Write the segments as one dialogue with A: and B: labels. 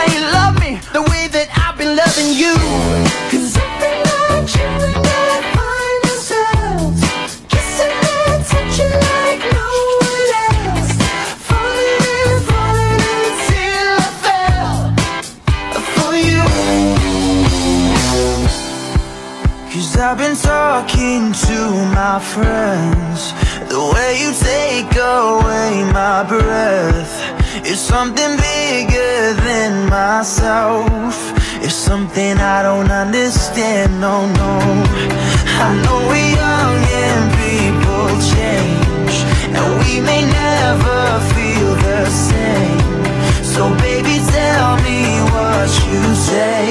A: that you love me the way that I've been loving you. 'Cause every night you and I find ourselves kissing and touching like no one else. Falling until I fell for you. 'Cause I've been talking to my friends. The way you take away my breath is something bigger than myself. It's something I don't understand, no, no. I know we're young and people change, and we may never feel the same. So baby, tell me what you say.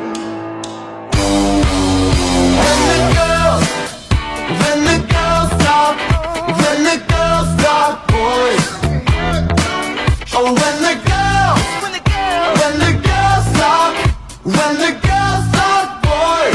A: When the girls talk, boys. Oh, when the girls talk, boys.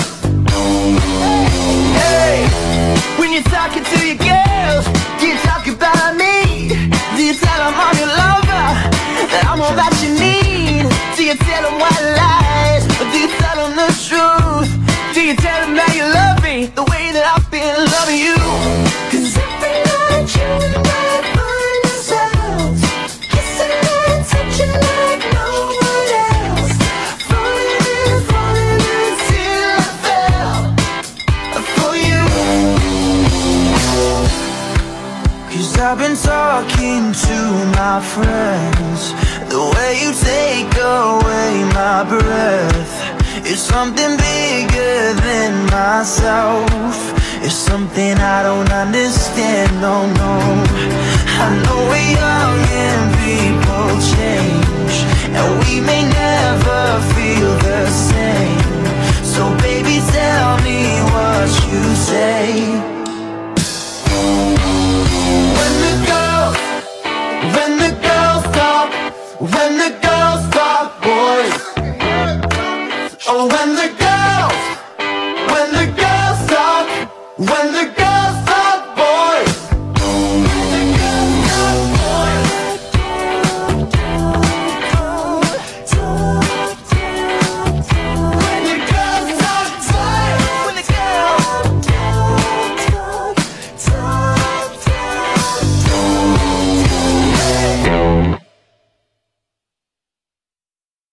A: Hey, when you're talking to your girls, do you talk about me? Do you tell them I'm your lover, that I'm all that you need? Do you tell them white lies, or do you tell them the truth? Do you tell them that you love me the way that I've been loving you? 'Cause every night you and I find ourselves kissing and touching like no one else. Falling until I fell for you. 'Cause I've been talking to my friends. The way you take away my breath is something bigger than myself. It's something I don't understand, no, no. I know we're young and people change, and we may never feel the same. So baby, tell me what you say. When the girls talk, boys. Oh, when the girls talk,